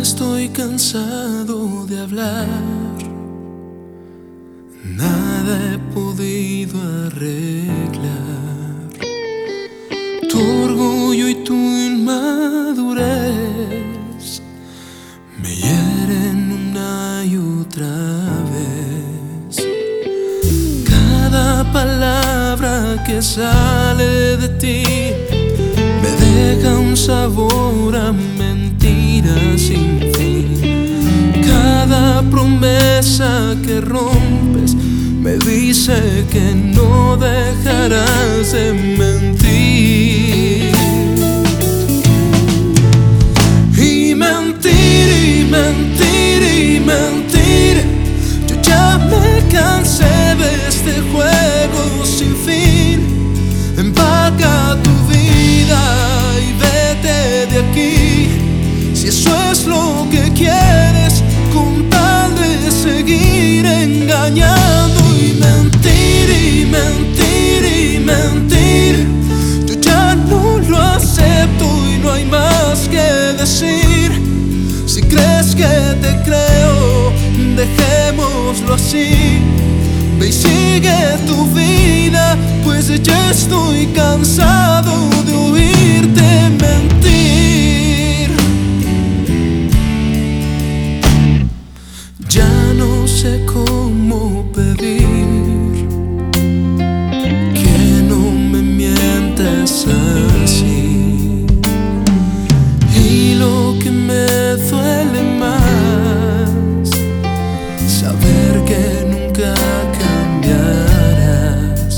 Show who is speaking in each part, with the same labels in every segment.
Speaker 1: estoy cansado de hablar. Nada he podido arreglar. Tu orgullo y tu inmadurez me hieren una y otra vez. Cada palabra que sale de ti me deja un sabor a mentira sin fin. Cada promesa que rompes me dice que no dejarás de mentir. Y mentir, y mentir, y mentir. Yo ya me cansé de este juego sin fin. Empaca tu vida y vete de aquí, si eso es lo que quieres, con tal de seguir engañando. Y mentir, y mentir, y mentir. Yo ya no lo acepto y no hay más que decir. Si crees que te creo, dejémoslo así. Ve y sigue tu vida, pues ya estoy cansado de oírte mentir. Ya no sé cómo pedir que no me mientas así. Y lo que me duele más, saber que nunca cambiarás.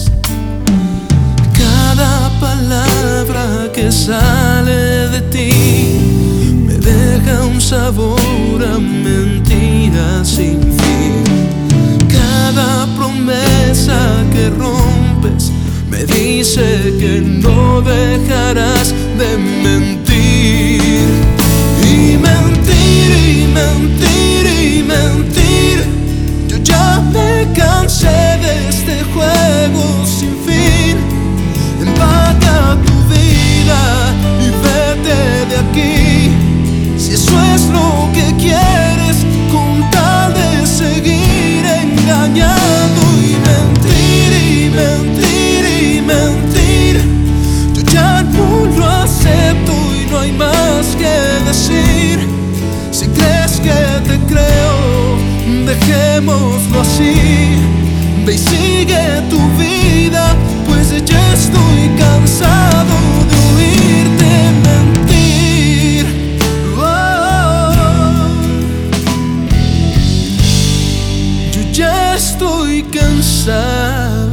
Speaker 1: Cada palabra que sale de ti me deja un sabor a mentira sin fin. Cada promesa que rompes me dice que no dejarás de mentir. Y mentir, y mentir, y mentir. Yo ya me cansé de este juego sin fin. Empaca tu vida y vete de aquí, si eso es lo que quieres, con tal de seguir engañando. Y mentir, y mentir, y mentir. Yo ya no lo acepto y no hay más que decir. Si crees que te creo, dejémoslo así. Ve y sigue tu vida, pues ya estoy cansado de oírte mentir. Yo ya estoy cansado